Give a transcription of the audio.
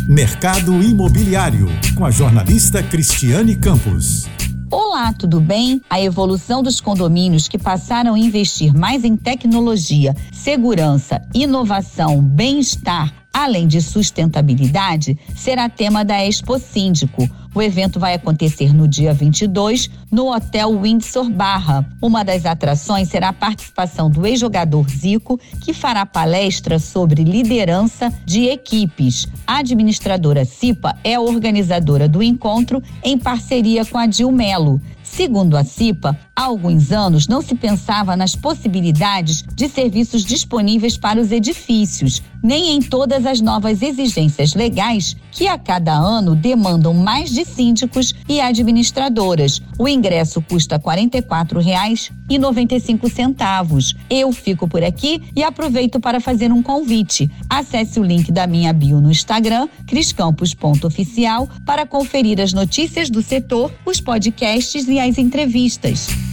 Mercado Imobiliário, com a jornalista Cristiane Campos. Olá, tudo bem? A evolução dos condomínios que passaram a investir mais em tecnologia, segurança, inovação, bem-estar, além de sustentabilidade, será tema da Expo Síndico. O evento vai acontecer no dia 22, no Hotel Windsor Barra. Uma das atrações será a participação do ex-jogador Zico, que fará palestra sobre liderança de equipes. A administradora CIPA é a organizadora do encontro, em parceria com a Dil Melo. Segundo a CIPA, há alguns anos não se pensava nas possibilidades de serviços disponíveis para os edifícios, nem em todas as novas exigências legais que a cada ano demandam mais de síndicos e administradoras. O ingresso custa R$ 44,95. Eu fico por aqui e aproveito para fazer um convite. Acesse o link da minha bio no Instagram, criscampos.oficial, para conferir as notícias do setor, os podcasts e as entrevistas.